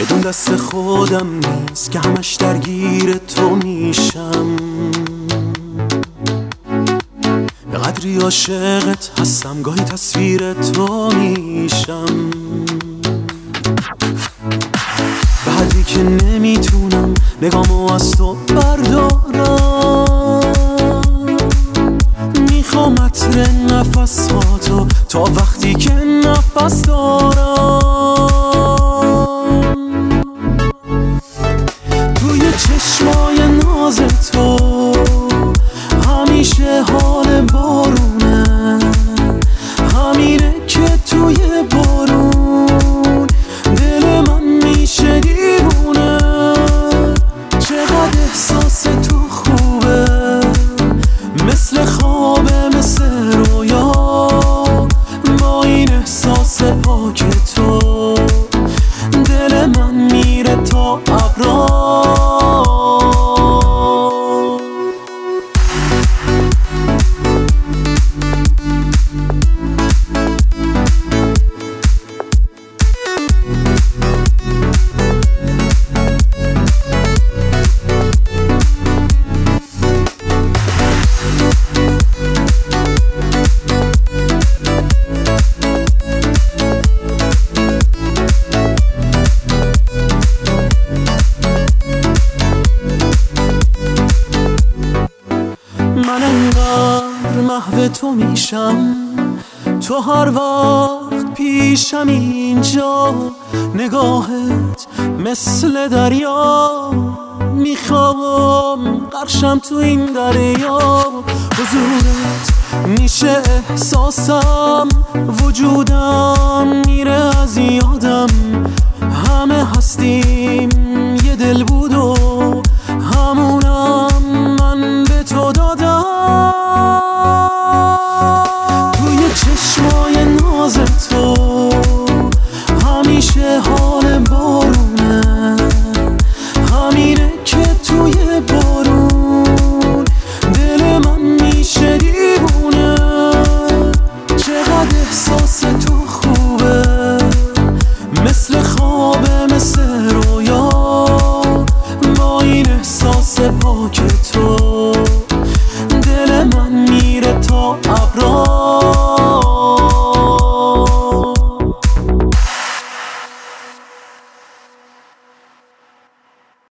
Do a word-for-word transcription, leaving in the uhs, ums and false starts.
بدون دست خودم نیست که همش درگیر تو میشم. به قدری عاشقت هستم گاهی تصویر تو میشم. به حدی که نمیتونم نگامو از تو بردارم. میخوام عطر نفس ها تو تا وقتی که نفس دارم. توی چشمای ناز تو همیشه حال بارونه. همینه که توی بارون دل من میشه دیوونه. چقدر احساس تو خوبه، مثل خوابه مثل رویا. با این احساس پاک تو دل من میره تا ابرا. من انقدر محو تو میشم، تو هر وقت پیشم اینجا. نگاهت مثل دریا، میخوام غرقشم تو این دریا. حضورت میشه احساسم، وجودم میره از یادم. همه هستیم یه دل بود و همونم من به تو دادم. توی چشمای ناز تو همیشه حال بارونه. همینه که توی بارون دل من میشه دیوونه. چقدر احساس تو خوبه، مثل خوابه مثل رویا. با این احساس پاک تو